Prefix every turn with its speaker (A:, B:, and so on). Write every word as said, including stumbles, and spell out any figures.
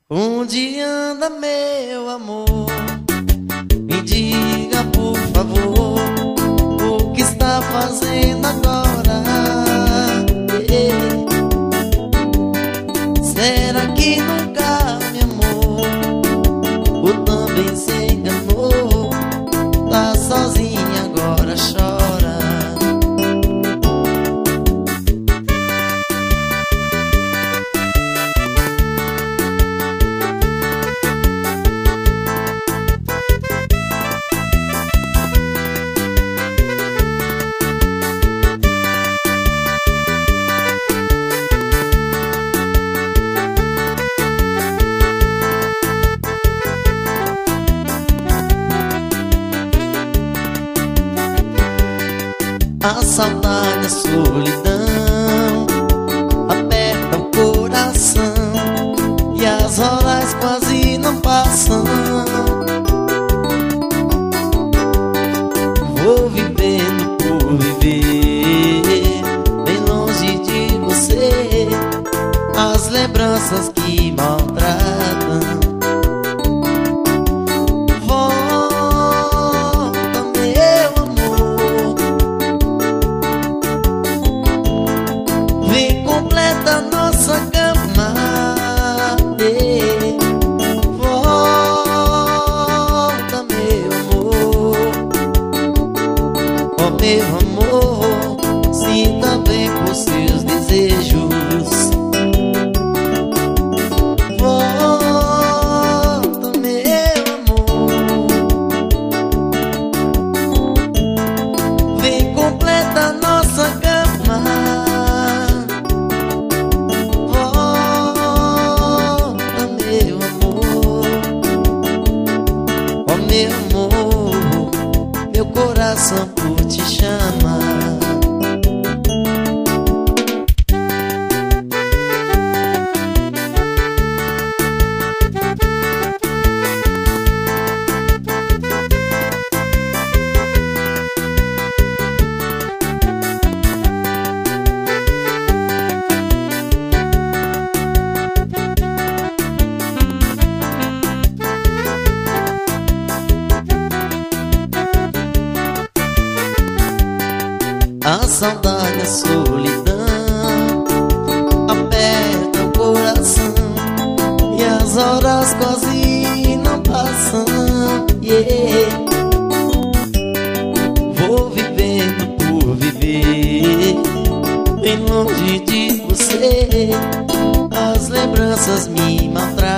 A: Onde anda meu amor? Me diga por favor, o que está fazendo agora? Yeah. Será que nunca me amou? Ou também se enganou? Tá sozinha agora, chora. A saudade, a solidão aperta o coração e as horas quase não passam. Vou vivendo por viver, bem longe de você, as lembranças que maltratam. Completa nossa cama, yeah. Volta, meu amor, oh meu amor, sinta bem por seus desejos. Volta, meu amor, vem completa nossa cama. Meu amor, meu coração por te chamar. A saudade, a solidão aperta o coração e as horas quase não passam, yeah. Vou vivendo por viver, bem longe de você, as lembranças me maltratam.